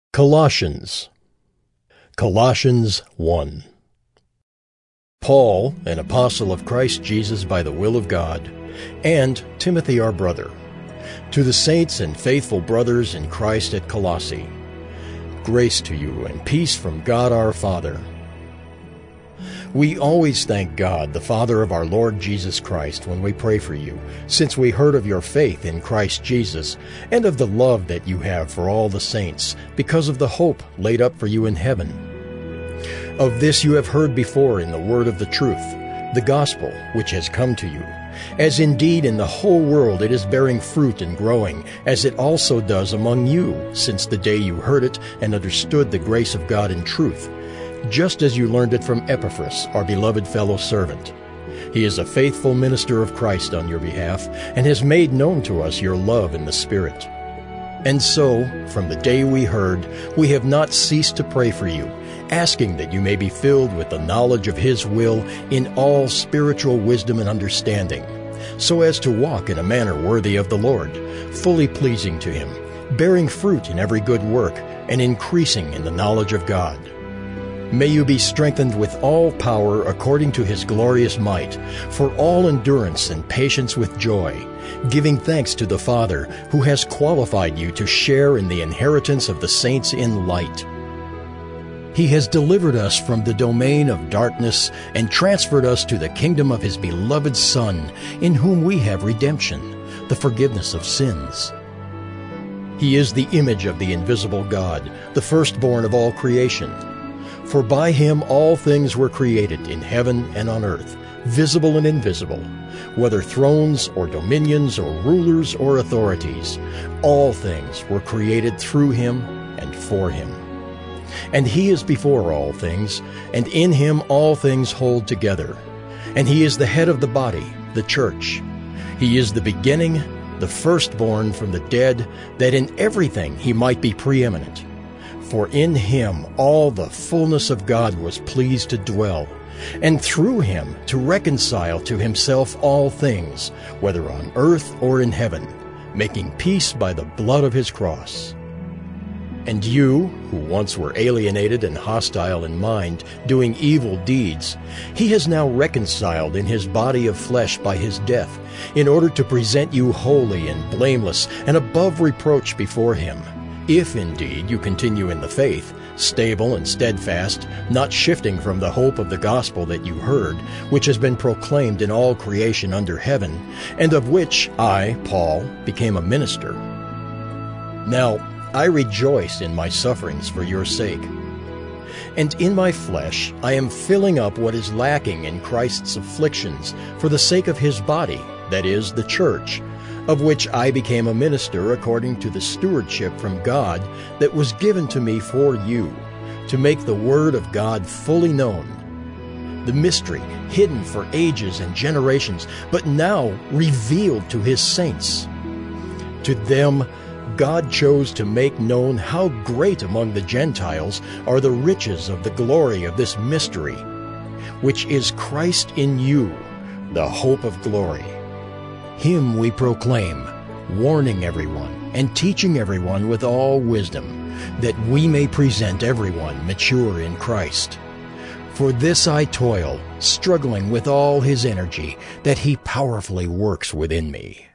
Colossians 1. Paul, an apostle of Christ Jesus by the will of God, and Timothy our brother, to the saints and faithful brothers in Christ at Colossae, grace to you and peace from God our Father. We always thank God, the Father of our Lord Jesus Christ, when we pray for you, since we heard of your faith in Christ Jesus and of the love that you have for all the saints, because of the hope laid up for you in heaven. Of this you have heard before in the word of the truth, the gospel which has come to you, as indeed in the whole world it is bearing fruit and growing, as it also does among you, since the day you heard it and understood the grace of God in truth, just as you learned it from Epaphras, our beloved fellow servant. He is a faithful minister of Christ on your behalf, and has made known to us your love in the Spirit. And so, from the day we heard, we have not ceased to pray for you, asking that you may be filled with the knowledge of His will in all spiritual wisdom and understanding, so as to walk in a manner worthy of the Lord, fully pleasing to Him, bearing fruit in every good work, and increasing in the knowledge of God. May you be strengthened with all power according to His glorious might, for all endurance and patience with joy, giving thanks to the Father, who has qualified you to share in the inheritance of the saints in light. He has delivered us from the domain of darkness and transferred us to the kingdom of His beloved Son, in whom we have redemption, the forgiveness of sins. He is the image of the invisible God, the firstborn of all creation. For by Him all things were created in heaven and on earth, visible and invisible, whether thrones or dominions or rulers or authorities. All things were created through Him and for Him. And He is before all things, and in Him all things hold together. And He is the head of the body, the church. He is the beginning, the firstborn from the dead, that in everything He might be preeminent. For in Him all the fullness of God was pleased to dwell, and through Him to reconcile to Himself all things, whether on earth or in heaven, making peace by the blood of His cross. And you, who once were alienated and hostile in mind, doing evil deeds, He has now reconciled in His body of flesh by His death, in order to present you holy and blameless and above reproach before Him. If indeed you continue in the faith, stable and steadfast, not shifting from the hope of the gospel that you heard, which has been proclaimed in all creation under heaven, and of which I, Paul, became a minister. Now I rejoice in my sufferings for your sake. And in my flesh I am filling up what is lacking in Christ's afflictions for the sake of His body, that is, the church, of which I became a minister according to the stewardship from God that was given to me for you, to make the word of God fully known, the mystery hidden for ages and generations, but now revealed to His saints. To them God chose to make known how great among the Gentiles are the riches of the glory of this mystery, which is Christ in you, the hope of glory. Him we proclaim, warning everyone and teaching everyone with all wisdom, that we may present everyone mature in Christ. For this I toil, struggling with all His energy that He powerfully works within me.